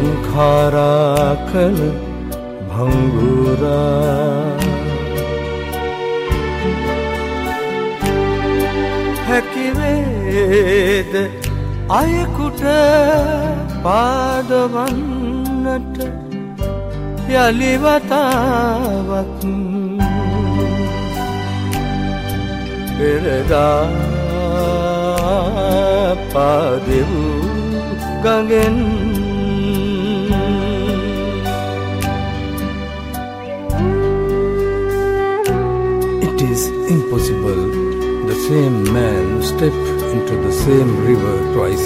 සංඛාරා කන භංගුරා හැකිවේද අයෙකුට පාදවන්නට යලි වතාවක් පෙරදා පාදෙව් ගඟෙන් It is impossible the same man step into the same river twice.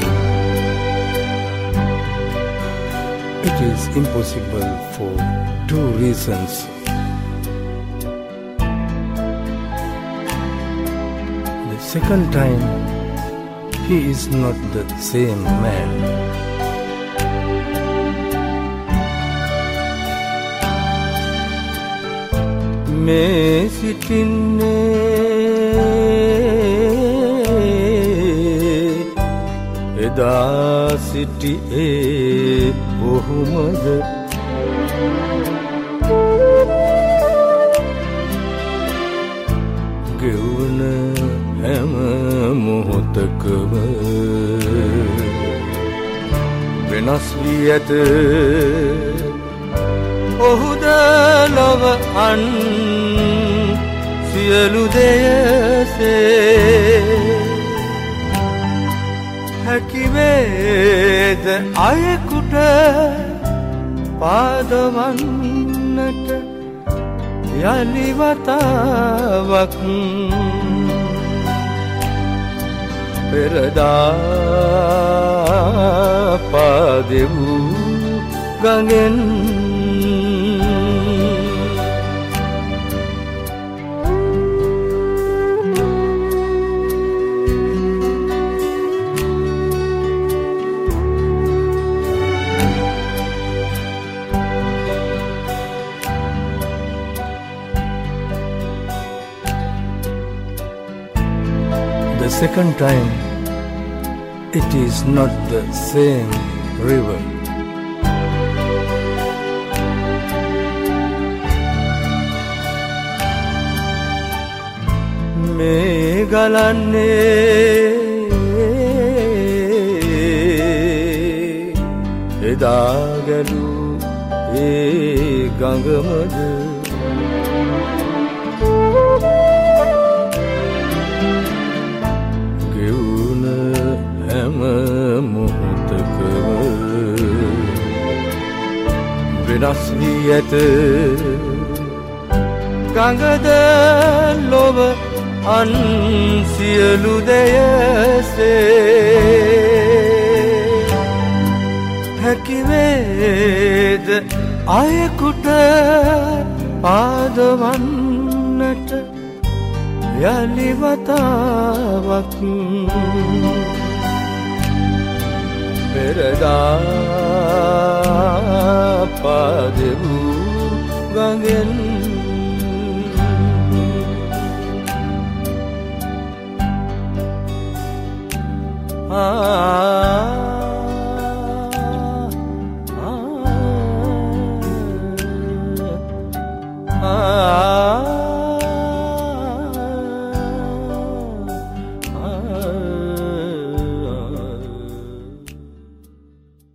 It is impossible for two reasons. The second time, he is not the same man. Me sitinne eda siti e ohumada geuna hama mohotakama වෙනස් වී ඇත ඔහුද ලොව අන් සියලු දෙයසේ හැකිවේද අයෙකුට පාදවන්නට යලි වතාවක් පෙරදා පාදෙව් ගඟෙන් The second time, it is not the same river. Me galanne eda galu e gangamada වෙනස් වී ඇත ගඟද ලොව අන් සියලු දෙයසේ හැකිවේද අයෙකුට පාදවන්නට යලි වතාවක් පෙරදා පාදෙව් ගඟෙන් Ah